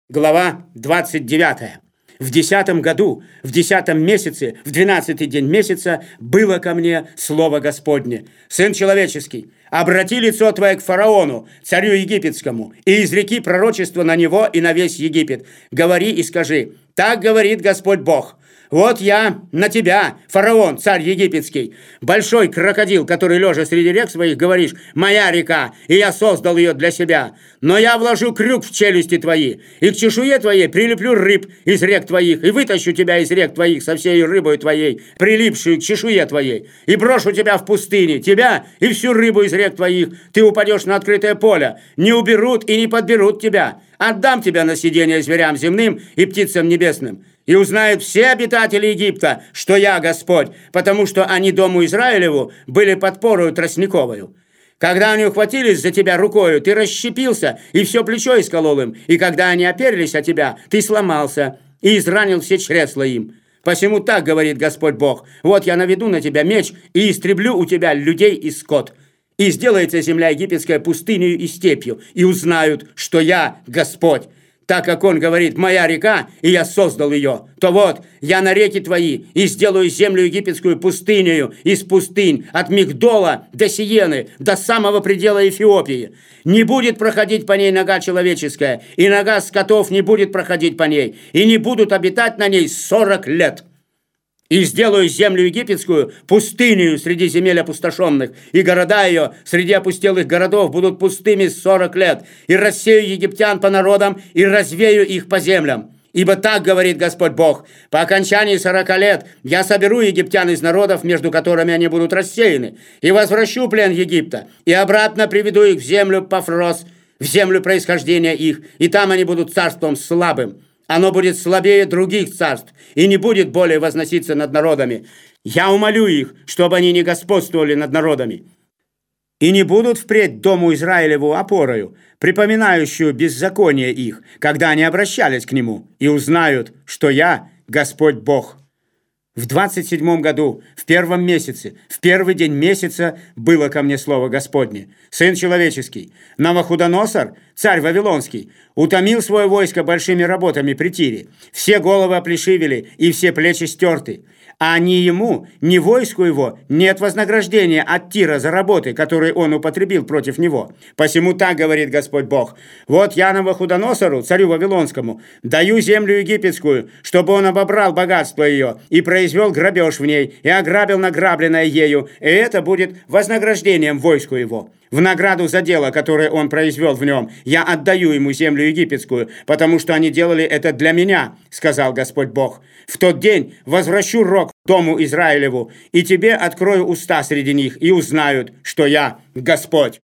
Глава 29. В 10 году, в 10 месяце, в 12 день месяца было ко мне слово Господне: «Сын человеческий, обрати лицо твое к фараону, царю египетскому, и изреки пророчество на него и на весь Египет. Говори и скажи: так говорит Господь Бог. Вот я на тебя, фараон, царь египетский, большой крокодил, который, лежа среди рек своих, говоришь: моя река, и я создал ее для себя. Но я вложу крюк в челюсти твои, и к чешуе твоей прилеплю рыб из рек твоих, и вытащу тебя из рек твоих со всей рыбой твоей, прилипшую к чешуе твоей, и брошу тебя в пустыне, тебя и всю рыбу из рек твоих. Ты упадешь на открытое поле, не уберут и не подберут тебя. Отдам тебя на съедение зверям земным и птицам небесным. И узнают все обитатели Египта, что я Господь, потому что они дому Израилеву были подпорою тростниковою. Когда они ухватились за тебя рукою, ты расщепился и все плечо исколол им, и когда они оперлись от тебя, ты сломался и изранил все чресла им. Посему так говорит Господь Бог: вот я наведу на тебя меч и истреблю у тебя людей и скот. И сделается земля египетская пустынью и степью, и узнают, что я Господь. Так как он говорит: моя река, и я создал ее, то вот я на реки твои и сделаю землю египетскую пустынею из пустынь, от Мигдола до Сиены, до самого предела Эфиопии. Не будет проходить по ней нога человеческая, и нога скотов не будет проходить по ней, и не будут обитать на ней 40 лет. И сделаю землю египетскую пустынею среди земель опустошенных, и города ее среди опустелых городов будут пустыми 40 лет, и рассею египтян по народам, и развею их по землям. Ибо так говорит Господь Бог: по окончании 40 лет я соберу египтян из народов, между которыми они будут рассеяны, и возвращу плен Египта, и обратно приведу их в землю Пафрос, в землю происхождения их, и там они будут царством слабым. Оно будет слабее других царств и не будет более возноситься над народами. Я умолю их, чтобы они не господствовали над народами. И не будут впредь дому Израилеву опорою, припоминающую беззаконие их, когда они обращались к нему, и узнают, что я Господь Бог». В 27 году, в 1 месяце, в 1 день месяца было ко мне слово Господне: «Сын человеческий, Навуходоносор, царь Вавилонский, утомил свое войско большими работами при Тире. Все головы оплешивели и все плечи стерты. А ни ему, ни войску его нет вознаграждения от Тира за работы, которые он употребил против него. Посему так говорит Господь Бог: вот я Навуходоносору, царю Вавилонскому, даю землю египетскую, чтобы он обобрал богатство ее и произвел грабеж в ней, и ограбил награбленное ею, и это будет вознаграждением войску его. В награду за дело, которое он произвел в нем, я отдаю ему землю египетскую, потому что они делали это для меня, сказал Господь Бог. В тот день возвращу рог дому Израилеву, и тебе открою уста среди них, и узнают, что я Господь».